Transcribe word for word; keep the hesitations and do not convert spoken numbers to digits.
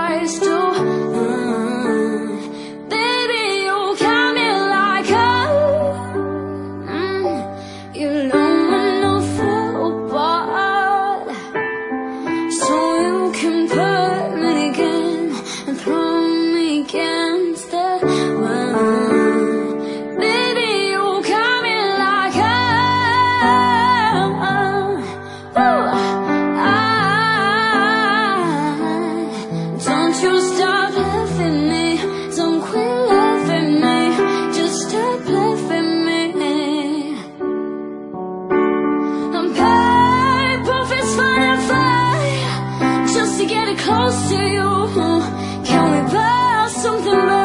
eyes do. Mm. Baby, you got me like a mm. You don't want no football, so you can put me again and throw me against the wall. Baby, you got me like a ooh. Don't you stop loving me, don't quit loving me, just stop loving me. I'm paid profits fine and fine, just to get it close to you. Can we buy something better?